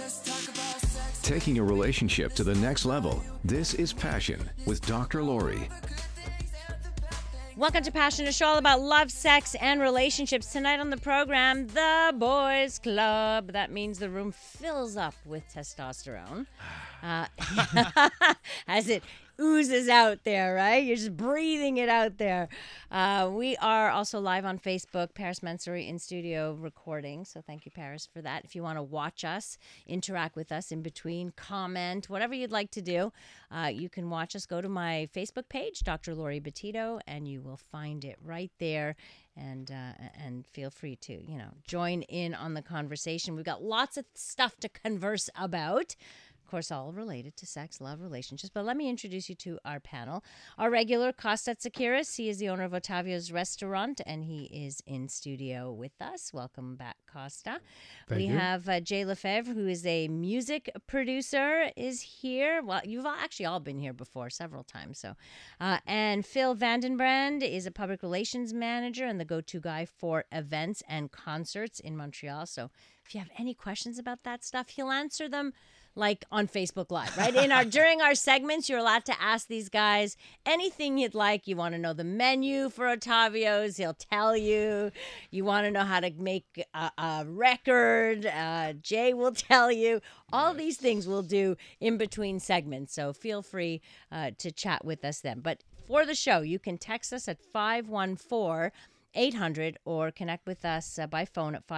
Taking a relationship to the next level. This is Passion with Dr. Lori. Welcome to Passion, a show all about love, sex, and relationships. Tonight on the program, the Boys Club. That means the room fills up with testosterone. As it oozes out there, right? You're just breathing it out there. We are also live on Facebook, Paris Mansouri in studio recording. So thank you, Paris, for that. If you want to watch us, interact with us in between, comment, whatever you'd like to do, you can watch us. Go to my Facebook page, Dr. Lori Betito, and you will find it right there. And feel free to, join in on the conversation. We've got lots of stuff to converse about. Of course, all related to sex, love, relationships. But let me introduce you to our panel. Our regular, Costa Tsakiris. He is the owner of Ottavio's Restaurant, and he is in studio with us. Welcome back, Costa. Thank you. We have Jay Lefebvre, who is a music producer, is here. Well, you've actually all been here before several times. So, and Phil Vandenbrand is a public relations manager and the go-to guy for events and concerts in Montreal. So if you have any questions about that stuff, he'll answer them like on Facebook Live, right? During our segments, you're allowed to ask these guys anything you'd like. You want to know the menu for Ottavio's, he'll tell you. You want to know how to make a record, Jay will tell you. All these things we'll do in between segments, so feel free to chat with us then. But for the show, you can text us at 514-800 or connect with us by phone at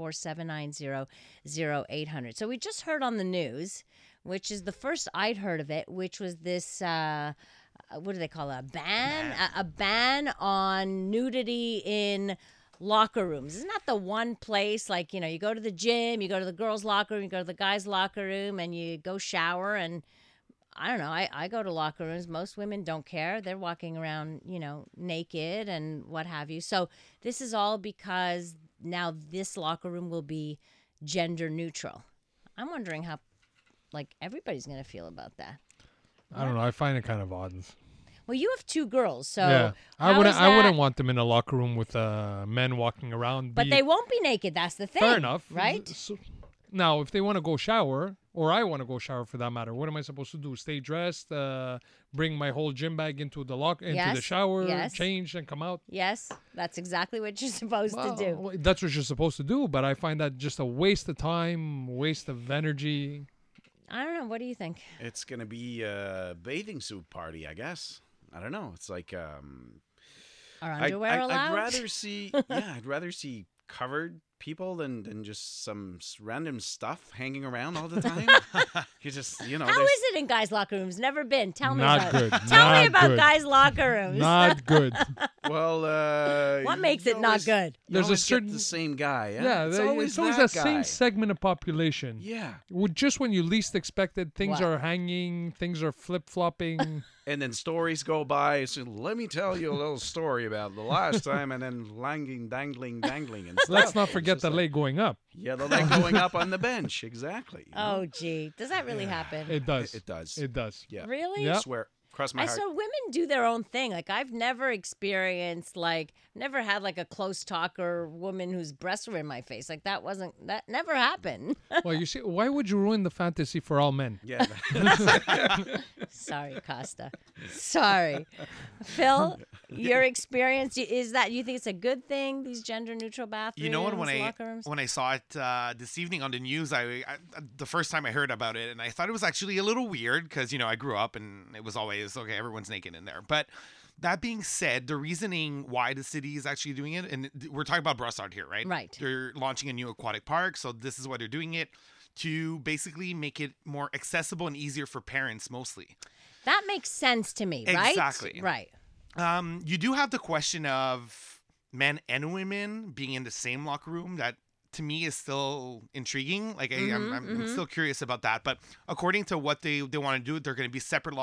514-790-0800. So we just heard on the news, which is the first I'd heard of it, which was this, what do they call it, a ban? A ban on nudity in locker rooms. Isn't that the one place, like, you go to the gym, you go to the girls' locker room, you go to the guys' locker room, and you go shower, and I don't know. I go to locker rooms. Most women don't care. They're walking around, naked and what have you. So this is all because now this locker room will be gender neutral. I'm wondering how, everybody's going to feel about that. I don't know. I find it kind of odd. Well, you have two girls, so yeah, I how is that? wouldn't want them in a locker room with men walking around. But they won't be naked. That's the thing. Fair enough, right? So, now, if they want to go shower, or I want to go shower for that matter, what am I supposed to do? Stay dressed, bring my whole gym bag into the shower, change, and come out? Yes, that's exactly what you're supposed to do. That's what you're supposed to do, but I find that just a waste of time, waste of energy. I don't know. What do you think? It's going to be a bathing suit party, I guess. I don't know. It's like... Are underwear allowed? I'd rather see covered people than just some random stuff hanging around all the time. You just, How is it in guys' locker rooms? Never been. Tell me Not about good. it. Tell me Not about good. guys' locker rooms. Not good. Well, what makes it not good? There's a certain the same guy. Yeah, it's always that that guy. same segment of population. Yeah. Just when you least expected, things What? are hanging, things are flip-flopping. And then stories go by. So let me tell you a little story about the last time, and then dangling, and stuff. Let's not It's forget just the like, leg going up. Yeah, the leg going up on the bench. Exactly. Oh, gee. Does that really happen? It does. It does. It does. Yeah. Really? Yeah. I swear. Cross my heart. So women do their own thing. I've never experienced, never had a close talker woman whose breasts were in my face. That never happened. Well, you see, why would you ruin the fantasy for all men? Yeah. Sorry, Costa. Sorry. Phil, your experience, is that you think it's a good thing, these gender neutral bathrooms, You know what? locker rooms? When I saw it this evening on the news, I the first time I heard about it, and I thought it was actually a little weird because I grew up and it was always okay. Everyone's naked in there, but. That being said, the reasoning why the city is actually doing it, and we're talking about Brossard here, right? Right. They're launching a new aquatic park, so this is why they're doing it, to basically make it more accessible and easier for parents mostly. That makes sense to me, right? Exactly. Right. You do have the question of men and women being in the same locker room. That to me is still intriguing. I'm still curious about that. But according to what they want to do, they're going to be separate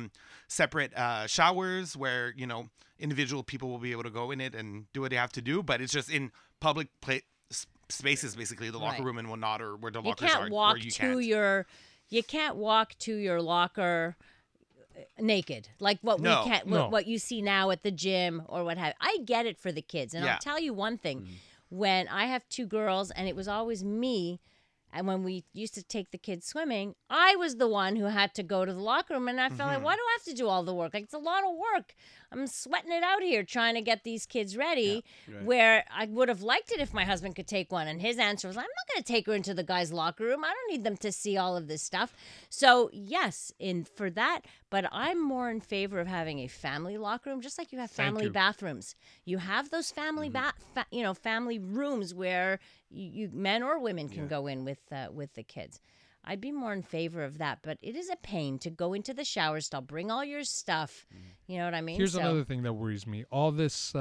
showers where individual people will be able to go in it and do what they have to do. But it's just in public spaces, basically the locker room and whatnot, or where the lockers are. You can't walk to your locker naked, like what you see now at the gym or what have. I get it for the kids, and I'll tell you one thing. When I have two girls, and it was always me And when we used to take the kids swimming, I was the one who had to go to the locker room. And I felt like, why do I have to do all the work? Like, it's a lot of work. I'm sweating it out here trying to get these kids ready, where I would have liked it if my husband could take one. And his answer was, I'm not going to take her into the guys' locker room. I don't need them to see all of this stuff. So, yes, for that, but I'm more in favor of having a family locker room, just like you have family bathrooms. You have those family family rooms where you men or women can go in with the kids. I'd be more in favor of that, but it is a pain to go into the shower stall, bring all your stuff. You know what I mean? Here's another thing that worries me. All this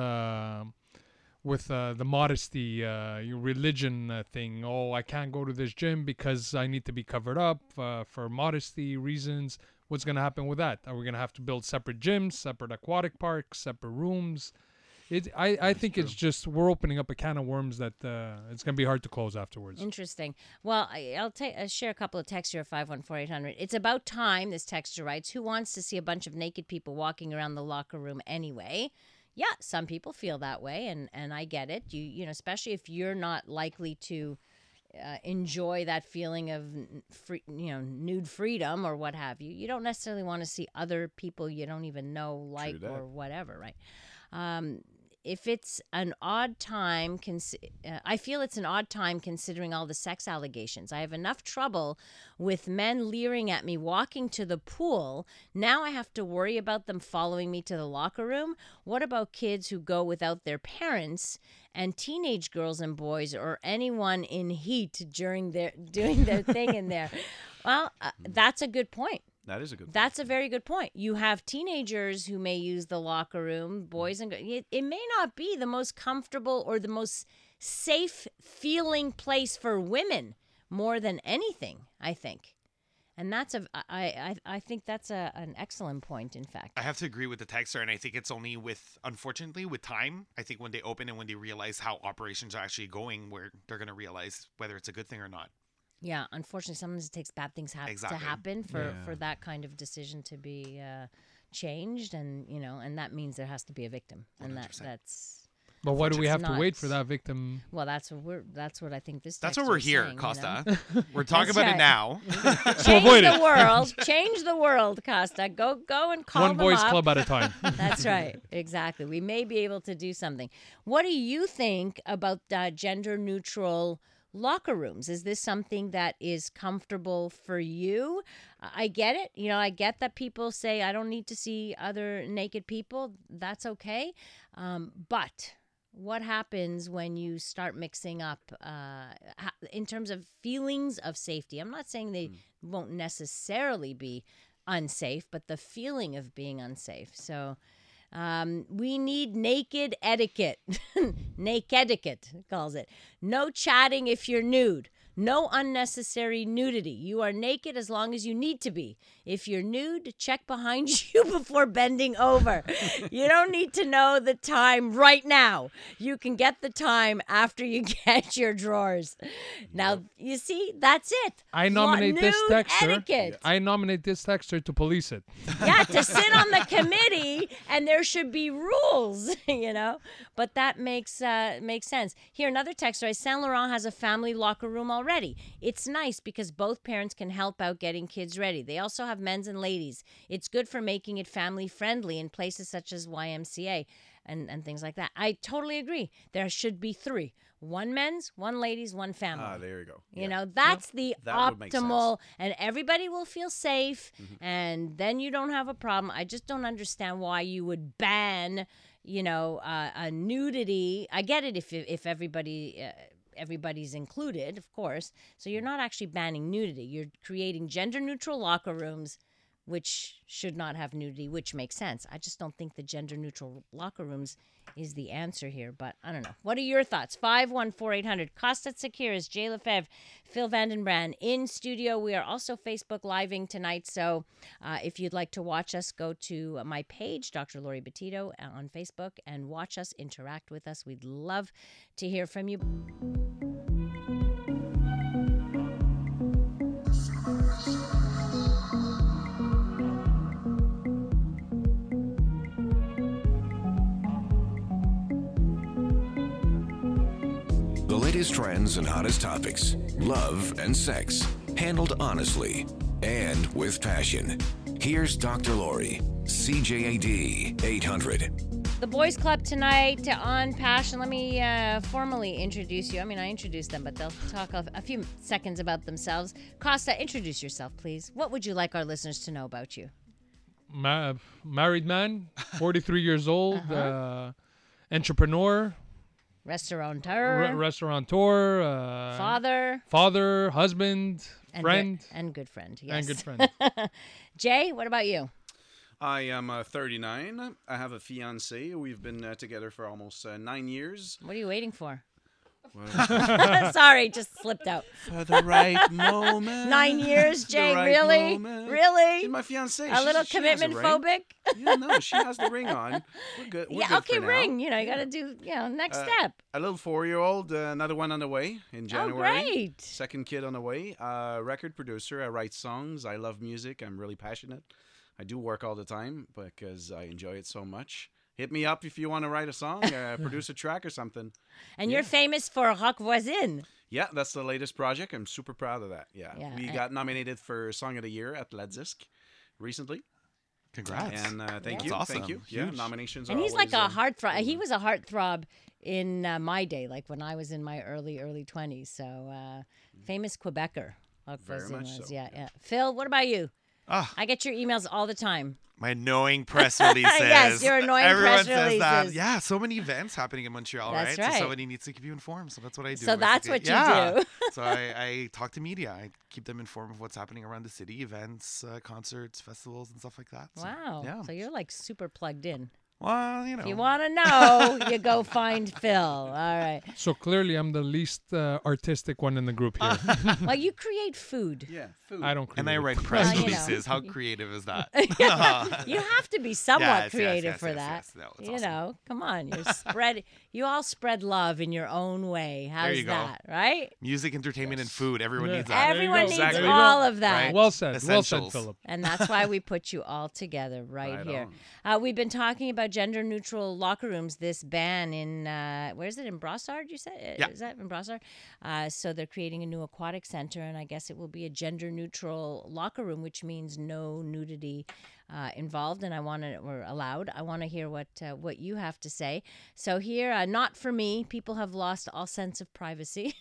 with the modesty, your religion thing. Oh, I can't go to this gym because I need to be covered up for modesty reasons. What's going to happen with that? Are we going to have to build separate gyms, separate aquatic parks, separate rooms? I think it's just we're opening up a can of worms that it's going to be hard to close afterwards. Interesting. Well, I'll share a couple of texts here, 514-800. It's about time, this texter writes, who wants to see a bunch of naked people walking around the locker room anyway? Yeah, some people feel that way, and I get it. You know, especially if you're not likely to enjoy that feeling of nude freedom or what have you. You don't necessarily want to see other people you don't even know or whatever, right? If it's an odd time, I feel it's an odd time considering all the sex allegations. I have enough trouble with men leering at me walking to the pool. Now I have to worry about them following me to the locker room. What about kids who go without their parents and teenage girls and boys or anyone in heat doing their thing in there? Well, that's a good point. That is a good point. That's a very good point. You have teenagers who may use the locker room, boys and girls. It may not be the most comfortable or the most safe feeling place for women more than anything, I think. And that's I think that's an excellent point, in fact. I have to agree with the texter, and I think it's only unfortunately, with time. I think when they open and when they realize how operations are actually going, where they're going to realize whether it's a good thing or not. Yeah, unfortunately, sometimes it takes bad things to happen for that kind of decision to be changed, and that means there has to be a victim, and 100%. that's. But why do we have to wait for that victim? Well, that's what I think this. That's what we're here, saying, Costa. We're talking about it now. Change the world, Costa. Go and call one them boys up. club at a time. That's right. Exactly. We may be able to do something. What do you think about gender neutral locker rooms? Is this something that is comfortable for you? I get it. I get that people say, I don't need to see other naked people. That's okay. But what happens when you start mixing up in terms of feelings of safety? I'm not saying they won't necessarily be unsafe, but the feeling of being unsafe. So we need naked etiquette. Naked etiquette calls it. No chatting if you're nude. No unnecessary nudity. You are naked as long as you need to be. If you're nude, check behind you before bending over. You don't need to know the time right now. You can get the time after you get your drawers. Now, you see, that's it. I nominate this texter. Etiquette. I nominate this texter to police it. Yeah, to sit on the committee, and there should be rules, But that makes sense. Here, another texter. Saint Laurent has a family locker room already. It's nice because both parents can help out getting kids ready. They also have men's and ladies. It's good for making it family friendly in places such as YMCA and things like that. I totally agree. There should be 3. 1 men's, 1 ladies, 1 family. There you go. That's the that optimal, and everybody will feel safe, and then you don't have a problem. I just don't understand why you would ban, a nudity. I get it if everybody's included, of course. So you're not actually banning nudity. You're creating gender-neutral locker rooms, which should not have nudity, which makes sense. I just don't think the gender-neutral locker rooms is the answer here, but I don't know. What are your thoughts? 514-800. Costa Tsakiris, Jay Lefebvre, Phil Vandenbrand in studio. We are also Facebook Living tonight, so if you'd like to watch us, go to my page, Dr. Lori Betito, on Facebook, and watch us, interact with us. We'd love to hear from you. The latest trends and hottest topics, love and sex, handled honestly and with passion. Here's Dr. Lori, CJAD 800. The Boys Club tonight on Passion. Let me formally introduce you. I mean, I introduced them, but they'll talk a few seconds about themselves. Costa, introduce yourself, please. What would you like our listeners to know about you? Married man, 43 years old, entrepreneur, Restaurateur, restaurateur, father, husband, friend, and good friend. Yes. and good friend. Jay, what about you? I am 39. I have a fiancée. We've been together for almost 9 years. What are you waiting for? Well, Sorry, just slipped out. for the right moment. 9 years, The Jay. right really? moment. Really? She's my fiancée. A little She has commitment ring. phobic? Yeah, no, she has the ring on. We're good. We're Yeah, good okay, for now. ring. You know, you got to do, next step. A little 4-year-old, another one on the way in January. Oh, great. Second kid on the way. Record producer. I write songs. I love music. I'm really passionate. I do work all the time because I enjoy it so much. Hit me up if you want to write a song, produce a track or something. And you're famous for Rock Voisine. Yeah, that's the latest project. I'm super proud of that. Yeah. Yeah, We got nominated for Song of the Year at La Disc recently. Congrats. And thank That's you. awesome. Thank you. Yeah, Huge. nominations And are he's like always, a heartthrob. He was a heartthrob in my day, like when I was in my early 20s. So famous Quebecer. Rock Very Voisine much was. so, Yeah, yeah. yeah. Phil, what about you? Ah, I get your emails all the time. my annoying press releases. Yes, your annoying Everyone press says that. releases. Yeah, so many events happening in Montreal, That's right? So right. somebody needs to keep you informed. So that's what I do. So that's basically. what you Yeah. do. So I talk to media. I keep them informed of what's happening around the city, events, concerts, festivals, and stuff like that. So, Wow. Yeah. So you're like super plugged in. Well, you know. If you want to know, you go find Phil. All right. So clearly, I'm the least artistic one in the group here. Well, you create food. Yeah, food. I don't. and I create it. write press Well, you know. releases. How creative is that? You have to be somewhat Yes, yes, creative yes, for yes, that. yes. No, it's You awesome. know, come on. You all spread love in your own way. How's you go. that, right? Music, entertainment, and food. Everyone Yeah. needs that. Everyone go. needs Exactly. all of that. Right. Well said. Well said, Essentials. Philip. And that's why we put you all together right Right here. on. We've been talking about gender-neutral locker rooms. This ban in where is it, in Brossard? You said, Yeah. is that in Brossard? So they're creating a new aquatic center, and I guess it will be a gender-neutral locker room, which means no nudity involved. And or allowed. I want to hear what you have to say. So here, not for me. People have lost all sense of privacy.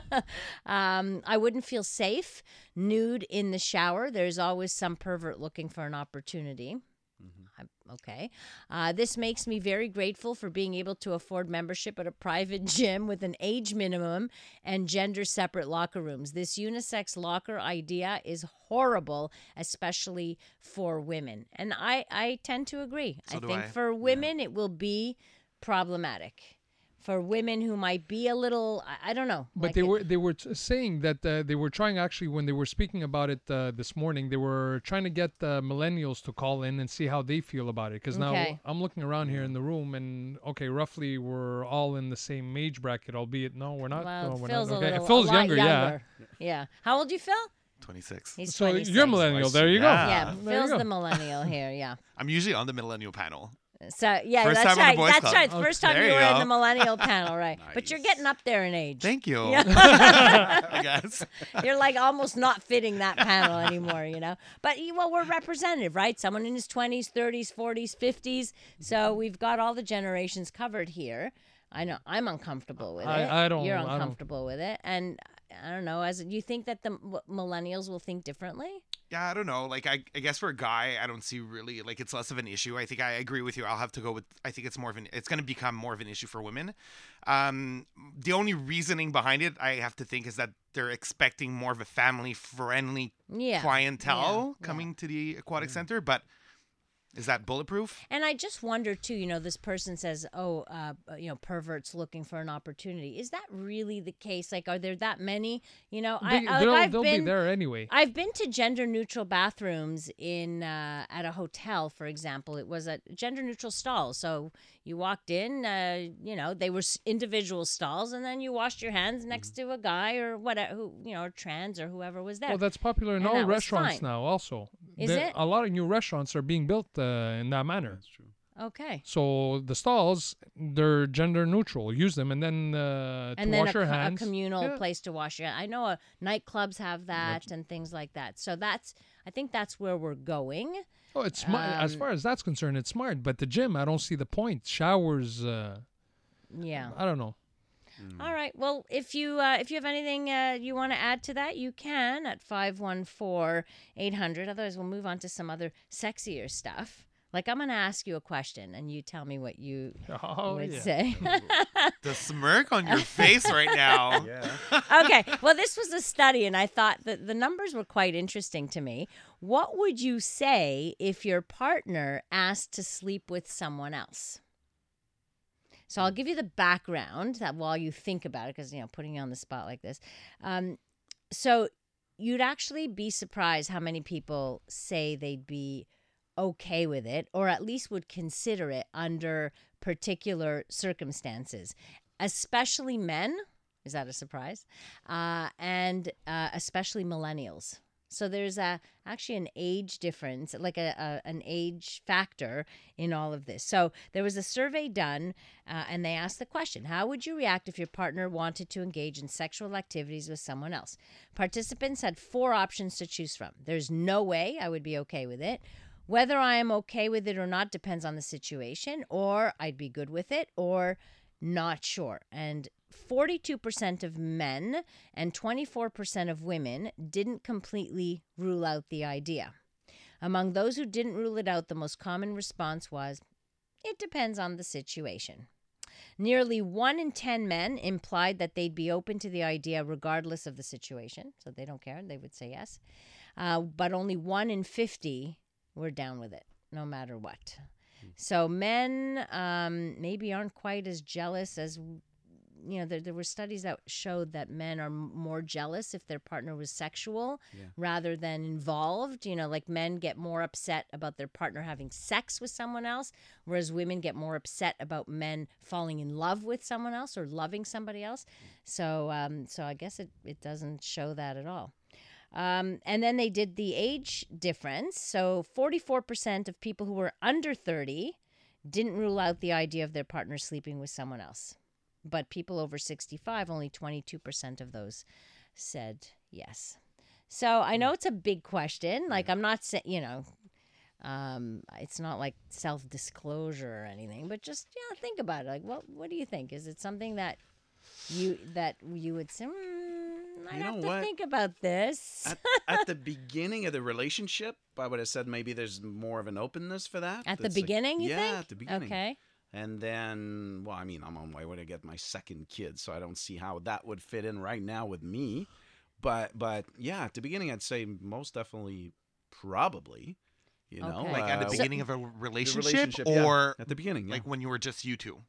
I wouldn't feel safe nude in the shower. There's always some pervert looking for an opportunity. Okay. This makes me very grateful for being able to afford membership at a private gym with an age minimum and gender separate locker rooms. This unisex locker idea is horrible, especially for women. And I tend to agree. So I do think I. for women, it will be problematic. For women who might be a little, I don't know. But like they were saying that they were trying, actually, when they were speaking about it this morning, they were trying to get millennials to call in and see how they feel about it. Because now Okay. I'm looking around here in the room, and okay, roughly we're all in the same age bracket, albeit no, we're not. Well, no, we're Phil's not. a Okay, little, Phil's a lot younger, yeah. Yeah. How old you, Phil? 26. He's So 26. you're millennial. There you Yeah. go. Yeah, There you Phil's go. the millennial here. Yeah. I'm usually on the millennial panel. So yeah, First that's time on the right. Boys That's Club. right. The first time There you you were in go. the millennial panel, right? But you're Nice. getting up there in age. Thank you. Yeah. I guess. You're like almost not fitting that panel anymore, you know. But well, we're representative, right? Someone in his 20s, 30s, 40s, 50s. So we've got all the generations covered here. I know I'm uncomfortable with it. I don't- You're I don't- uncomfortable with it, and I don't know. As you think that the millennials will think differently? Yeah, I don't know. Like, I guess for a guy, I don't see really, like, it's less of an issue. I think I agree with you. I'll have to go with, I think it's it's going to become more of an issue for women. The only reasoning behind it, I have to think, is that they're expecting more of a family-friendly Yeah. clientele Yeah. coming to the aquatic center. But is that bulletproof? And I just wonder too, this person says, "Oh, perverts looking for an opportunity." Is that really the case? Like, are there that many? They'll be there anyway. I've been to gender-neutral bathrooms in at a hotel, for example. It was a gender-neutral stall, so you walked in. They were individual stalls, and then you washed your hands next to a guy or whatever, or trans or whoever was there. Well, that's popular in And all that was restaurants fine. now. Also, Is it? A lot of new restaurants are being built in that manner. That's true. Okay. So the stalls, they're gender neutral. Use them, and then to And then wash your hands. a communal Yeah. place to wash your. I know nightclubs have that and things like that. So I think that's where we're going. Oh, it's smart. As far as that's concerned, it's smart. But the gym, I don't see the point. Showers, Yeah. I don't know. All right. Well, if you have anything you want to add to that, you can at 514-800. Otherwise, we'll move on to some other sexier stuff. Like I'm going to ask you a question, and you tell me what you Oh, would yeah. say. The smirk on your face right now. Yeah. Okay. Well, this was a study, and I thought that the numbers were quite interesting to me. What would you say if your partner asked to sleep with someone else? So I'll give you the background that while you think about it, because, putting you on the spot like this. So you'd actually be surprised how many people say they'd be okay with it, or at least would consider it under particular circumstances, especially men. Is that a surprise? And especially millennials. So there's actually an age difference, like an age factor in all of this. So there was a survey done, and they asked the question, how would you react if your partner wanted to engage in sexual activities with someone else? Participants had 4 options to choose from. There's no way I would be okay with it. Whether I am okay with it or not depends on the situation, or I'd be good with it, or not sure. And 42% of men and 24% of women didn't completely rule out the idea. Among those who didn't rule it out, the most common response was, it depends on the situation. Nearly 1 in 10 men implied that they'd be open to the idea regardless of the situation. So they don't care. They would say yes. But only 1 in 50 were down with it, no matter what. So men maybe aren't quite as jealous as, there were studies that showed that men are more jealous if their partner was sexual rather than involved. Like men get more upset about their partner having sex with someone else, whereas women get more upset about men falling in love with someone else or loving somebody else. So I guess it doesn't show that at all. And then they did the age difference. So 44% of people who were under 30 didn't rule out the idea of their partner sleeping with someone else. But people over 65, only 22% of those said yes. So I know it's a big question. Like I'm not saying, it's not like self-disclosure or anything, but just think about it. Like, what do you think? Is it something that you would say? I have to think about this. At the beginning of the relationship, I would have said maybe there's more of an openness for that. At the beginning, you think? Yeah, at the beginning. Okay. And then, I'm on my way to get my second kid, so I don't see how that would fit in right now with me. But yeah, at the beginning, I'd say most definitely, probably, Okay. Like at the beginning of a the relationship, yeah, or at the beginning, like when you were just you two.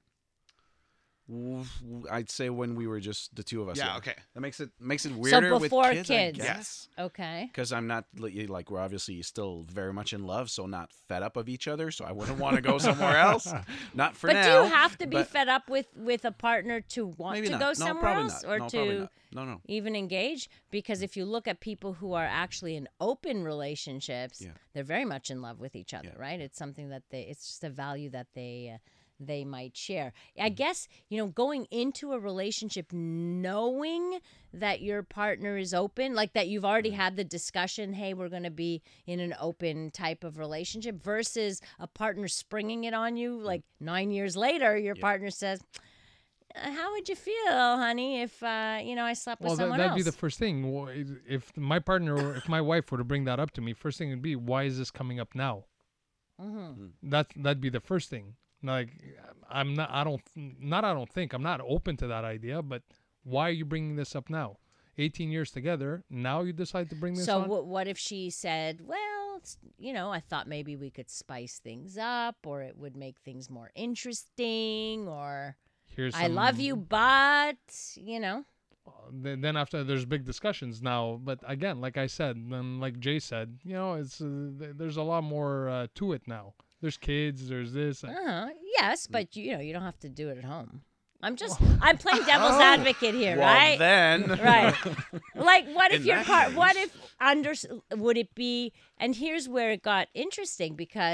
I'd say when we were just the two of us. Yeah, okay. That makes it weirder before with kids. kids. I Yes. guess. Okay. Because I'm not like we're obviously still very much in love, so not fed up of each other. So I wouldn't want to go somewhere else. Not for but now. do you have to be but fed up with a partner to want maybe to not. go No, somewhere probably else, not. or No, probably to not. No. even engage? Because if you look at people who are actually in open relationships, Yeah. they're very much in love with each other, Yeah. right? It's something that it's just a value that they might share. I guess, going into a relationship knowing that your partner is open, like that you've already had the discussion, hey, we're going to be in an open type of relationship, versus a partner springing it on you like 9 years later, your partner says, how would you feel, honey, if, I slept with someone that'd else? be the first thing. If my partner or if my wife were to bring that up to me, first thing would be, why is this coming up now? Mm-hmm. That'd be the first thing. Like, I'm not open to that idea, but why are you bringing this up now? 18 years together, now you decide to bring this So on? what if she said, well, I thought maybe we could spice things up, or it would make things more interesting, or I love you, but, Then after, there's big discussions now. But again, like I said, and like Jay said, it's there's a lot more to it now. There's kids, there's this. Yes, but you don't have to do it at home. I'm playing devil's advocate here, Well, right? then. Right. Like, what if In your that what case. if would it be, and here's where it got interesting, because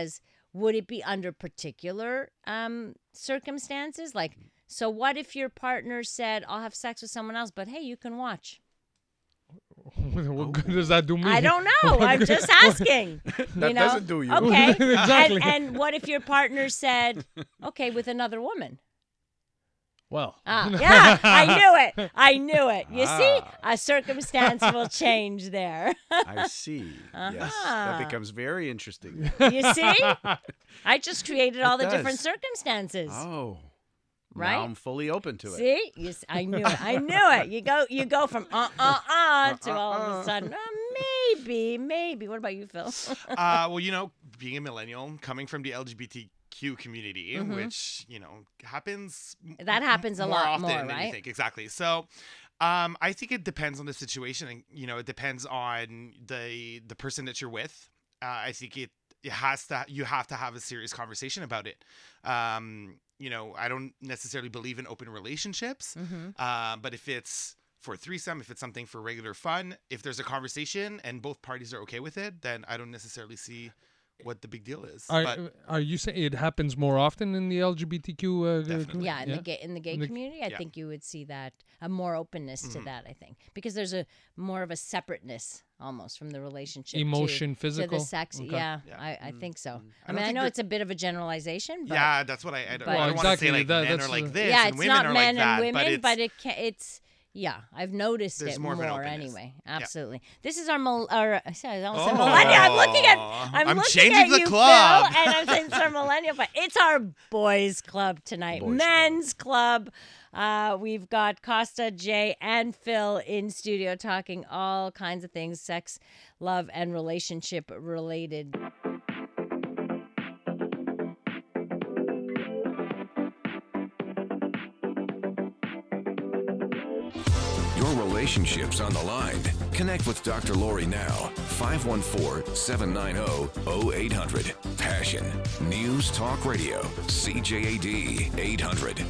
would it be under particular circumstances? Like, so what if your partner said, I'll have sex with someone else, but hey, you can watch? What good does that do me? I don't know. What I'm good- just asking. That you know? doesn't do you. Okay. Exactly. And what if your partner said, okay, with another woman? Well, Yeah, I knew it. You see, Ah. a circumstance will change there. I see. Yes, that Uh-huh. becomes very interesting. You see? I just created all It the different does. circumstances. Oh, Right? Now I'm fully open to it. See? I knew it. I knew it. You go from to all of a sudden, maybe. What about you, Phil? Well, being a millennial, coming from the LGBTQ community, Mm-hmm. which happens. That happens a more lot often more, than you right? think. Exactly. So, I think it depends on the situation, and it depends on the person that you're with. I think you have to have a serious conversation about it. I don't necessarily believe in open relationships, but if it's for a threesome, if it's something for regular fun, if there's a conversation and both parties are okay with it, then I don't necessarily see what the big deal is. But are you saying it happens more often in the LGBTQ? Definitely. Yeah, in the gay community, I yeah. think you would see that a more openness to that. I think because there's a more of a separateness almost from the relationship, Emotion, to physical? the sex. Okay. Yeah, Yeah. I think so. I I don't mean, I think know that- it's a bit of a generalization, but yeah, that's what I don't, But- I don't want to Exactly, say like men that's are like the- this yeah, and it's women not are men like that, and women, but it's. Yeah, I've noticed There's it more more, of an openness. anyway. Yeah. Absolutely. This is our I said Oh. millennial. I'm looking at I'm looking changing at the you, club. Phil, and I'm saying it's our millennial, but it's our boys club tonight. Boys Men's club. We've got Costa, Jay, and Phil in studio talking all kinds of things, sex, love, and relationship related. Your relationship's on the line. Connect with Dr. Lori now. 514-790-0800. Passion. News Talk Radio. CJAD 800.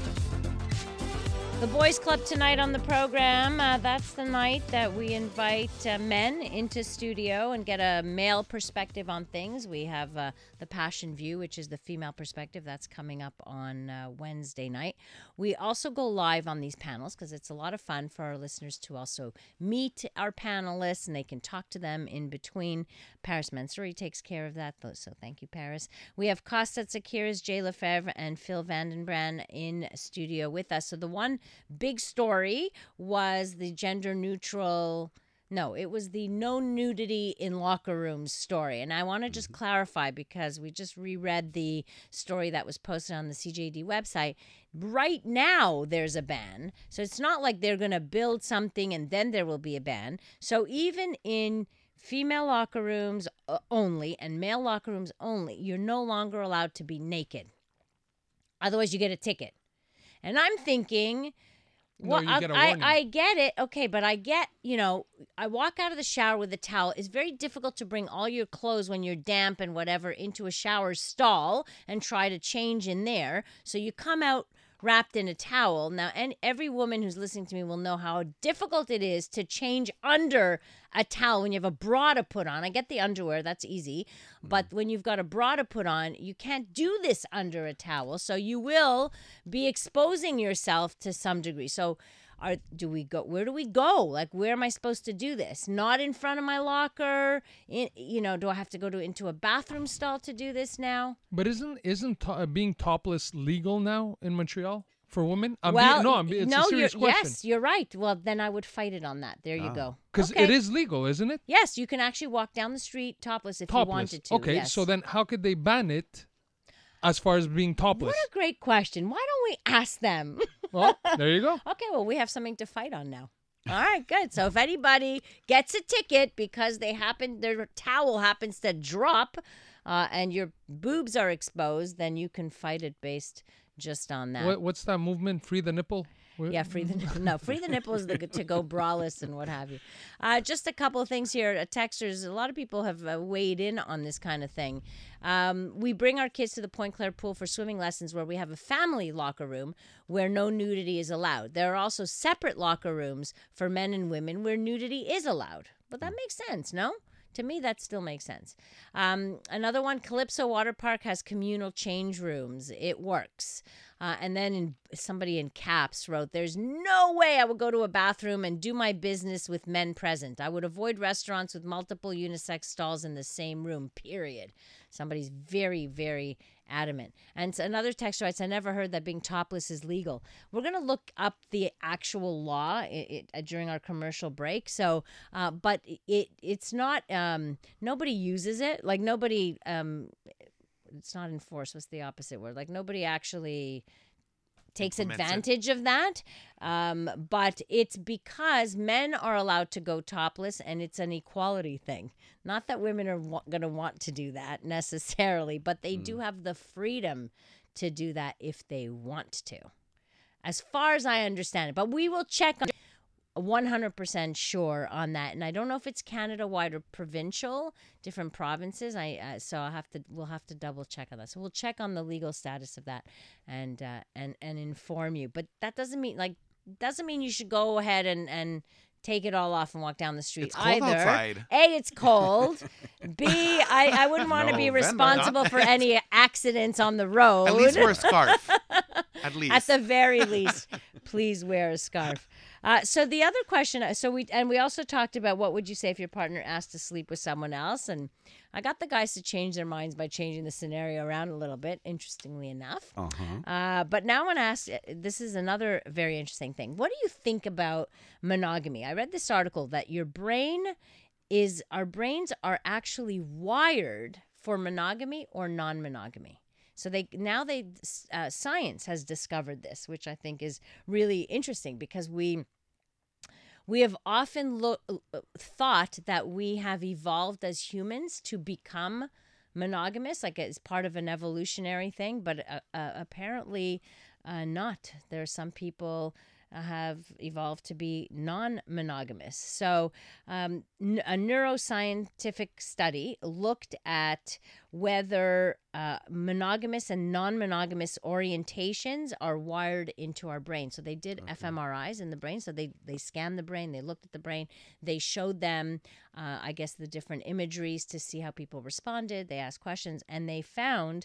The Boys Club tonight on the program. That's the night that we invite men into studio and get a male perspective on things. We have the Passion View, which is the female perspective. That's coming up on Wednesday night. We also go live on these panels because it's a lot of fun for our listeners to also meet our panelists and they can talk to them in between. Paris Mansouri takes care of that, though, so thank you, Paris. We have Costa Tsakiris, Jay Lefebvre, and Phil Vandenbrand in studio with us. So the one big story was the gender neutral. No, it was the no nudity in locker rooms story. And I want to just clarify because we just reread the story that was posted on the CJD website. Right now, there's a ban. So it's not like they're going to build something and then there will be a ban. So even in female locker rooms only and male locker rooms only, you're no longer allowed to be naked. Otherwise, you get a ticket. And I'm thinking, No, well, you get a warning. I get it. Okay, but I get, I walk out of the shower with a towel. It's very difficult to bring all your clothes when you're damp and whatever into a shower stall and try to change in there. So you come out wrapped in a towel. Now, and every woman who's listening to me will know how difficult it is to change under a towel when you have a bra to put on. I get the underwear, that's easy. But when you've got a bra to put on, you can't do this under a towel. So you will be exposing yourself to some degree. So where do we go? Like, where am I supposed to do this? Not in front of my locker? Do I have to go into a bathroom stall to do this now? But isn't being topless legal now in Montreal for women? It's a serious question. Yes, you're right. Well, then I would fight it on that. There you go. Because Okay. it is legal, isn't it? Yes, you can actually walk down the street topless if you wanted to. Okay, yes. so then how could they ban it as far as being topless? What a great question. Why don't we ask them? Well, there you go. Okay, well, we have something to fight on now. All right, good. So if anybody gets a ticket because their towel happens to drop and your boobs are exposed, then you can fight it based just on that. What's that movement? Free the nipple? Yeah, free the nipple is the to go braless and what have you. Just a couple of things here. Texters, a lot of people have weighed in on this kind of thing. We bring our kids to the Point Claire pool for swimming lessons where we have a family locker room where no nudity is allowed. There are also separate locker rooms for men and women where nudity is allowed. But that makes sense, no? To me, that still makes sense. Another one, Calypso Water Park has communal change rooms. It works. And then somebody in caps wrote, there's no way I would go to a bathroom and do my business with men present. I would avoid restaurants with multiple unisex stalls in the same room, period. Somebody's very, very adamant. And so another text writes, I never heard that being topless is legal. We're going to look up the actual law during our commercial break. So, but it's not, nobody uses it. Like nobody, it's not enforced. What's the opposite word? Like nobody actually takes advantage of that. But it's because men are allowed to go topless, and it's an equality thing. Not that women are going to want to do that necessarily, but they do have the freedom to do that if they want to, as far as I understand it. But we will check on 100% sure on that, and I don't know if it's Canada-wide or provincial, different provinces. So we'll have to double check on that. So we'll check on the legal status of that, and inform you. But that doesn't mean you should go ahead and take it all off and walk down the street. It's cold either. outside. A, it's cold. B, I wouldn't want to be November. responsible for any accidents on the road. At least wear a scarf. At least. At the very least, please wear a scarf. So the other question, we also talked about what would you say if your partner asked to sleep with someone else, and I got the guys to change their minds by changing the scenario around a little bit, interestingly enough. But now I want to ask, this is another very interesting thing. What do you think about monogamy? I read this article that our brains are actually wired for monogamy or non-monogamy. So science has discovered this, which I think is really interesting, because we have often thought that we have evolved as humans to become monogamous, like as part of an evolutionary thing, but apparently not. There are some people have evolved to be non-monogamous. So a neuroscientific study looked at whether monogamous and non-monogamous orientations are wired into our brain. So they did fMRIs in the brain. So they scanned the brain, they looked at the brain, they showed them, I guess, the different imageries to see how people responded. They asked questions, and they found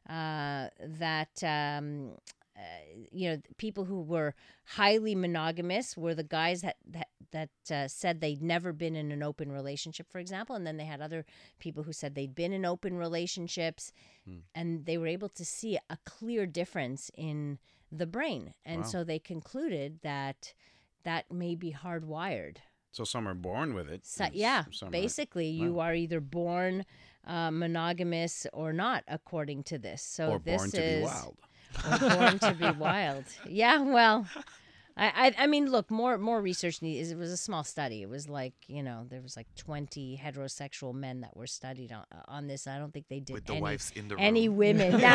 that people who were highly monogamous were the guys that said they'd never been in an open relationship, for example. And then they had other people who said they'd been in open relationships, and they were able to see a clear difference in the brain. And so they concluded that may be hardwired. So some are born with it. So, some basically, you are either born monogamous or not, according to this. So or born to be wild. Or born to be wild. Yeah, well, I mean, look, more research needs. It was a small study. It was like, there was like 20 heterosexual men that were studied on this. I don't think they did with the wives in the any room. women. No,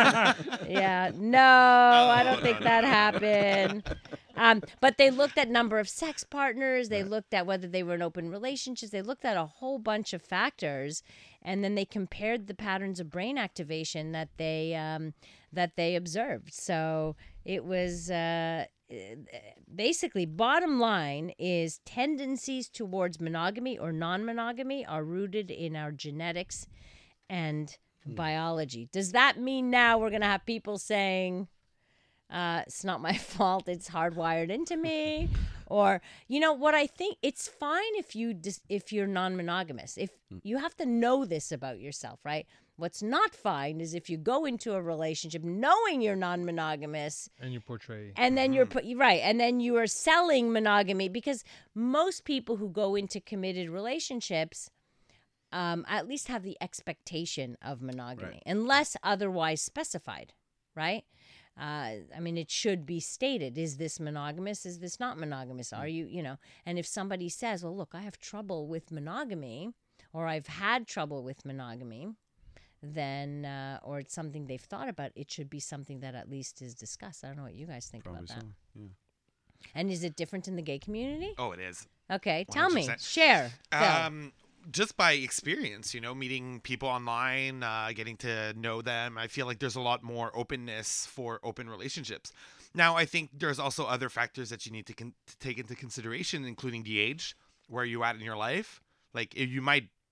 I don't think that happened. But they looked at number of sex partners. They looked at whether they were in open relationships. They looked at a whole bunch of factors, and then they compared the patterns of brain activation that they observed. So it was basically, bottom line is tendencies towards monogamy or non-monogamy are rooted in our genetics and biology. Does that mean now we're going to have people saying, it's not my fault, it's hardwired into me? Or, what I think, it's fine if you're non-monogamous. If you have to know this about yourself, right? What's not fine is if you go into a relationship knowing you're non-monogamous and you portray, and then and then you are selling monogamy, because most people who go into committed relationships at least have the expectation of monogamy, unless otherwise specified, right? I mean, it should be stated, is this monogamous? Is this not monogamous? Are you, and if somebody says, well, look, I have trouble with monogamy, or I've had trouble with monogamy, then, or it's something they've thought about, it should be something that at least is discussed. I don't know what you guys think about that. Yeah. And is it different in the gay community? Oh, it is. Okay, tell me. 100%. Share. Phil. Just by experience, meeting people online, getting to know them, I feel like there's a lot more openness for open relationships. Now, I think there's also other factors that you need to take into consideration, including the age, where you at in your life. Like, you might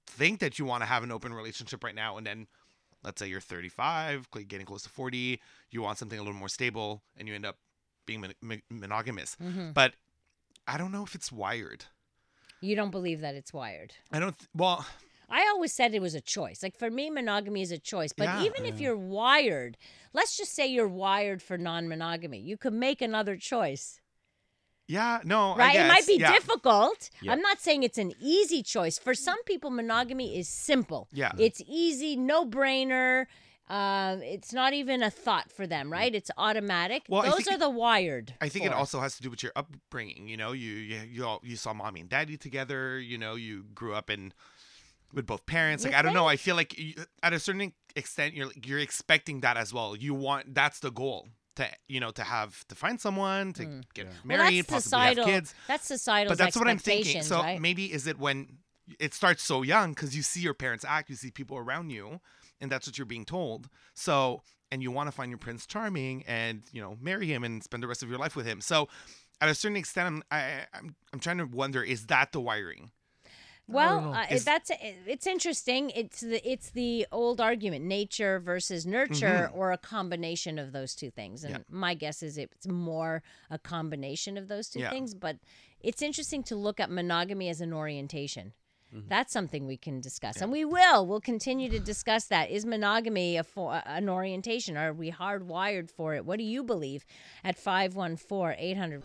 think that you want to have an open relationship right now, and then let's say you're 35, getting close to 40, you want something a little more stable, and you end up being monogamous. But I don't know if it's wired. You don't believe that it's wired? I don't. Well, I always said it was a choice. Like for me, monogamy is a choice. But Yeah. even if you're wired, let's just say you're wired for non-monogamy, you could make another choice. yeah, no, Right? I guess. It might be yeah. difficult. Yeah. I'm not saying it's an easy choice. For some people, monogamy is simple. Yeah. It's easy, no brainer. It's not even a thought for them, right? It's automatic. Well, I Those think are the wired. I think it for. also has to do with your upbringing. You know, you saw mommy and daddy together. You know, you grew up with both parents. You Like I don't know. think? I feel like at a certain extent, you're expecting that as well. That's the goal to find someone to get Well, married, that's possibly have societal. kids. That's societal. But that's what I'm thinking. expectations, So right? maybe is it when it starts so young because you see your parents act, you see people around you, and that's what you're being told. So and you want to find your Prince Charming and marry him and spend the rest of your life with him. So at a certain extent, I'm trying to wonder, is that the wiring? Well, know. it's interesting. It's the old argument: nature versus nurture, or a combination of those two things. And Yeah. my guess is it's more a combination of those two Yeah. things. But it's interesting to look at monogamy as an orientation. That's something we can discuss, and we will. We'll continue to discuss that. Is monogamy an orientation? Are we hardwired for it? What do you believe? At 514-800.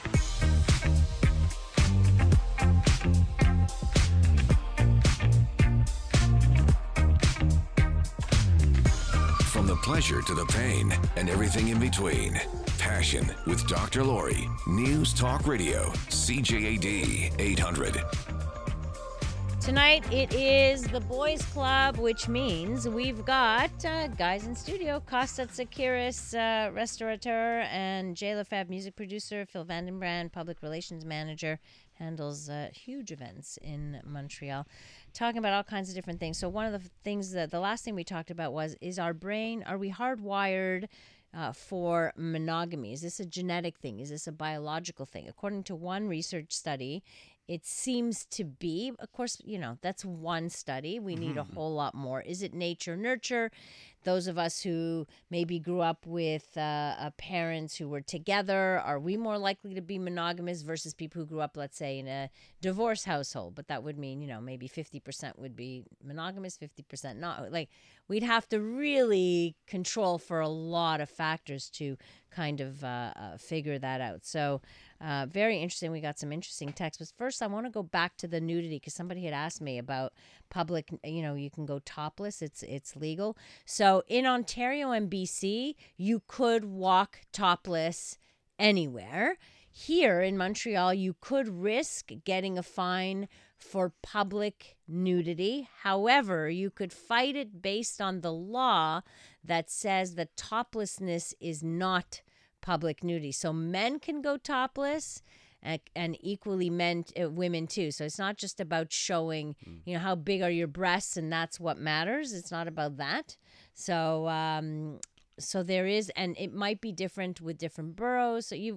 From the pleasure to the pain and everything in between. Passion with Dr. Lori. News Talk Radio. CJAD 800. Tonight it is the Boys Club, which means we've got guys in studio: Costa Tsakiris, restaurateur, and Jay Lefebvre, music producer; Phil Vandenbrand, public relations manager, handles huge events in Montreal, talking about all kinds of different things. So one of the things that the last thing we talked about is our brain. Are we hardwired for monogamy? Is this a genetic thing? Is this a biological thing? According to one research study, it seems to be. Of course, that's one study. We need a whole lot more. Is it nature, nurture? Those of us who maybe grew up with parents who were together, are we more likely to be monogamous versus people who grew up, let's say, in a divorce household? But that would mean, maybe 50% would be monogamous, 50% not. Like, we'd have to really control for a lot of factors to kind of figure that out. So very interesting. We got some interesting texts. But first, I want to go back to the nudity, because somebody had asked me about public, you can go topless. It's legal. So in Ontario and BC, you could walk topless anywhere. Here in Montreal, you could risk getting a fine for public nudity. However, you could fight it based on the law that says that toplessness is not public nudity. So men can go topless, and equally women too. So it's not just about showing, how big are your breasts, and that's what matters. It's not about that. So so there is, and it might be different with different boroughs. So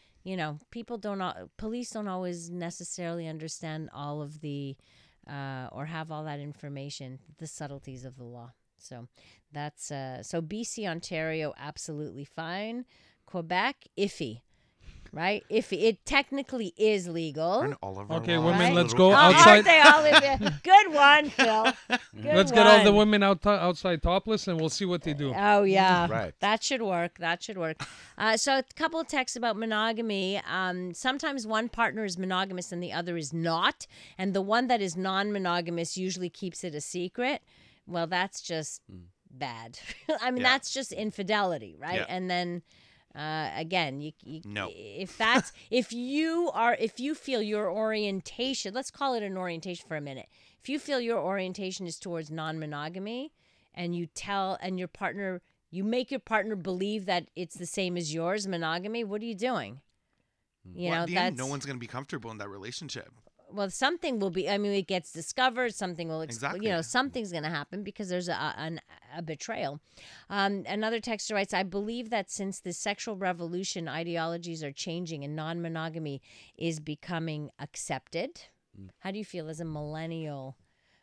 police don't always necessarily understand all of the or have all that information, the subtleties of the law. So that's so BC, Ontario, absolutely fine. Quebec, iffy. Right? It technically is legal. Aren't all of our Okay, laws women, a Right? let's little go Aren't outside. they all in Good one, Phil. Good Let's get all the one. women outside topless, and we'll see what they do. Oh, yeah. Right. That should work. So a couple of texts about monogamy. Sometimes one partner is monogamous and the other is not. And the one that is non-monogamous usually keeps it a secret. Well, that's just bad. I mean, Yeah. that's just infidelity, right? Yeah. And then again, you No. if you feel your orientation, let's call it an orientation for a minute. If you feel your orientation is towards non-monogamy, and you make your partner believe that it's the same as yours, monogamy, what are you doing? Well, at the end, no one's going to be comfortable in that relationship. Well, something will be. I mean, it gets discovered. Something will, Exactly. something's going to happen because there's a betrayal. Another texter writes, "I believe that since the sexual revolution, ideologies are changing and non-monogamy is becoming accepted." How do you feel as a millennial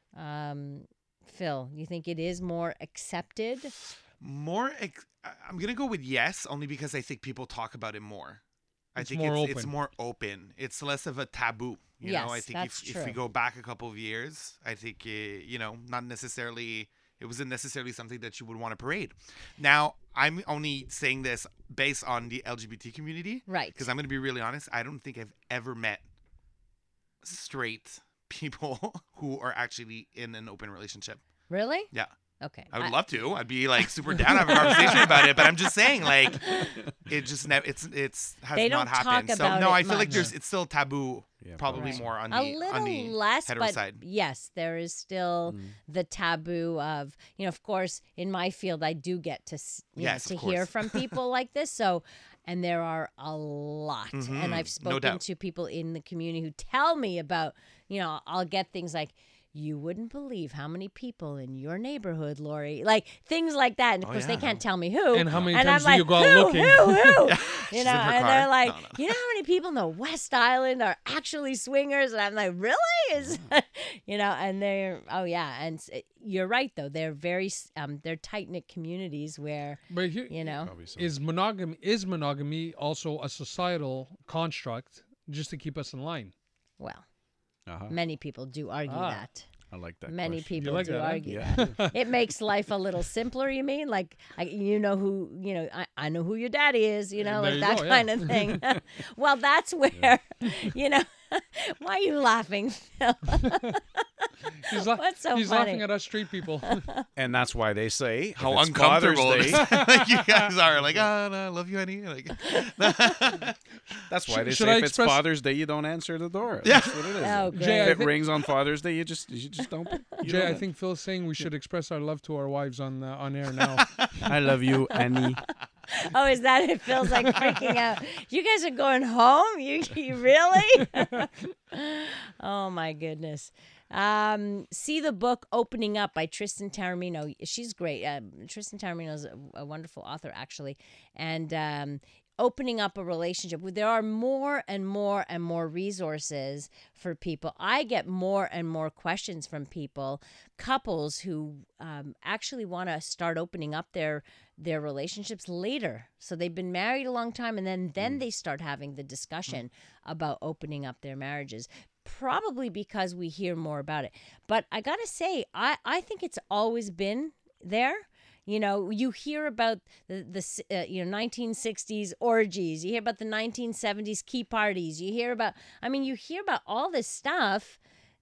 Phil, you think it is more accepted? I'm gonna go with yes, only because I think people talk about it more. I It's think more it's open. more open. It's less of a taboo. You know, I Yes, think that's if we true. go back a couple of years, I think not necessarily it wasn't necessarily something that you would want to parade. Now, I'm only saying this based on the LGBT community, Right. because I'm going to be really honest. I don't think I've ever met straight people who are actually in an open relationship. Really? Yeah. Okay. I would love to. I'd be like super down to have a conversation about it, but I'm just saying, like, it just it's has They not don't talk happened. So about no, it I feel like much. it's still taboo. Yeah, Probably Right. more on A the little less, hetero but side. yes, there is still Mm. the taboo of, of course, in my field, I do get to, Yes, to of hear course. from people like this. So, and there are a lot. And Mhm, I've no spoken doubt. to people in the community who tell me about, I'll get things like, you wouldn't believe how many people in your neighborhood, Lori, like things like that. And of Oh, course, they yeah. can't tell me who. And how many and times I'm do you like, go out who, looking? Who? She's in her And car. they're like, No, no, no. you know how many people in the West Island are actually swingers? And I'm like, really? Is and they're and you're right though. They're very they're tight knit communities where But here, Probably so. is monogamy also a societal construct just to keep us in line? well, Uh-huh. many people do argue Ah. that. I like that. Many question. people like do that, huh? argue Yeah. that. It makes life a little simpler, you mean? Like, I know who your daddy is, There like you that go, yeah. kind of thing. Well, that's where, why are you laughing, Phil? What's so he's funny? laughing at us street people. And that's why they say How if it's Father's uncomfortable Day, like you guys are. Like, oh, no, I love you, honey. Like, that's why they Should say I if it's express- Father's Day, you don't answer the door. Yeah. That's what it is. Oh, If great. Jay, I it think- rings on Father's Day, you just don't. You Jay, don't I think Phil's saying we should express our love to our wives on air now. I love you, Annie. Oh, is that it? Feels like freaking out. You guys are going home? You really? Oh my goodness. See the book Opening Up by Tristan Taormino. She's great. Tristan Taormino is a wonderful author, actually. And opening up a relationship. There are more and more and more resources for people. I get more and more questions from people, couples who actually want to start opening up their relationships later. So they've been married a long time, and then they start having the discussion about opening up their marriages. Probably because we hear more about it. But I gotta say, I think it's always been there. You hear about the 1960s orgies. You hear about the 1970s key parties. You hear about all this stuff,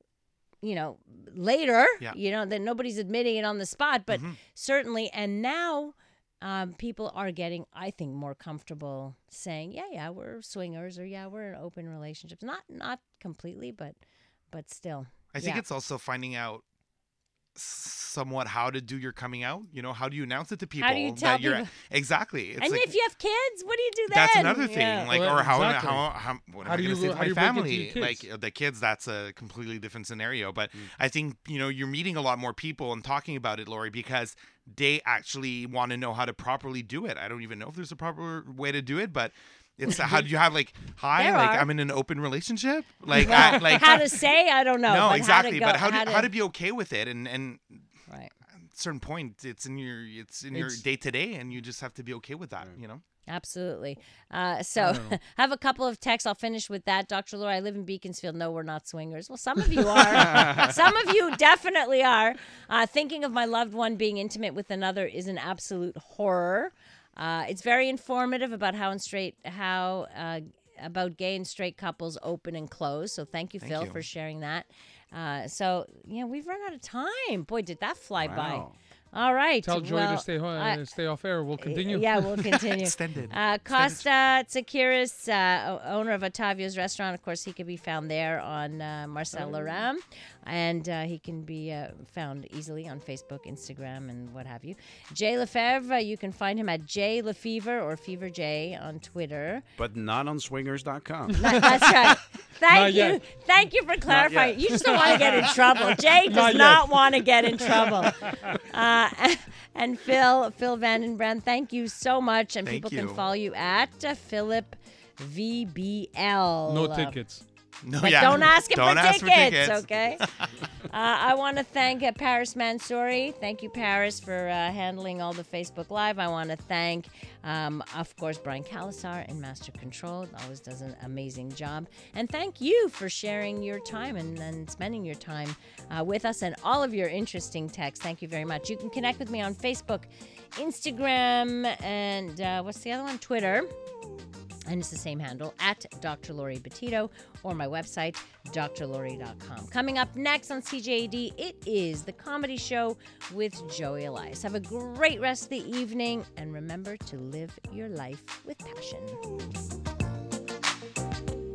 later, Yeah. that nobody's admitting it on the spot, but certainly. And now people are getting, I think, more comfortable saying, yeah, we're swingers, or yeah, we're in open relationships. Not completely, but still. I think Yeah. it's also finding out somewhat how to do your coming out. How do you announce it to people? How do you tell that you're people? Exactly. It's And like, if you have kids, what do you do then? that's another thing. Yeah. Like, Well, or how exactly. what How am I do going you to say go- to how my do you break into family? your kids? Like the kids, that's a completely different scenario. But I think you're meeting a lot more people and talking about it, Lori, because they actually want to know how to properly do it. I don't even know if there's a proper way to do it, but it's how do you have like, hi, There like are. I'm in an open relationship, like Well, like how to say, I don't know. no, but exactly. How to go, But how to be okay with it, and right. at a certain point, it's in your It's- day to day, and you just have to be okay with that. Absolutely. So I have a couple of texts. I'll finish with that. Dr. Laura, I live in Beaconsfield. No, we're not swingers. Well, some of you are. Some of you definitely are. Thinking of my loved one being intimate with another is an absolute horror. It's very informative about about gay and straight couples open and close. So thank you, Phil, you. for sharing that. So we've run out of time. Boy, did that fly by. Wow. All right. Tell Joy well, to stay off air. We'll continue. Yeah, we'll continue. Extended. Costa Tsakiris, owner of Otavio's Restaurant. Of course, he can be found there on Marcel Laram. And he can be found easily on Facebook, Instagram, and what have you. Jay Lefebvre, you can find him at Jay Lefevre or Fever J on Twitter. But not on swingers.com. That's right. Not yet. Thank you for clarifying. yet. You just don't want to get in trouble. Jay does Not not yet. want to get in trouble. And Phil Vandenbrand, thank you so much. And Thank people you. can follow you at Philip VBL. No tickets. No, But yeah. don't ask him Don't for ask for tickets, tickets. okay? I want to thank Paris Mansouri. Thank you, Paris, for handling all the Facebook Live. I want to thank, of course, Brian Calasar in Master Control. Always does an amazing job. And thank you for sharing your time and spending your time with us and all of your interesting texts. Thank you very much. You can connect with me on Facebook, Instagram, and what's the other one? Twitter. And it's the same handle, at Dr. Lori Betito, or my website, drlori.com. Coming up next on CJAD, it is The Comedy Show with Joey Elias. Have a great rest of the evening, and remember to live your life with passion.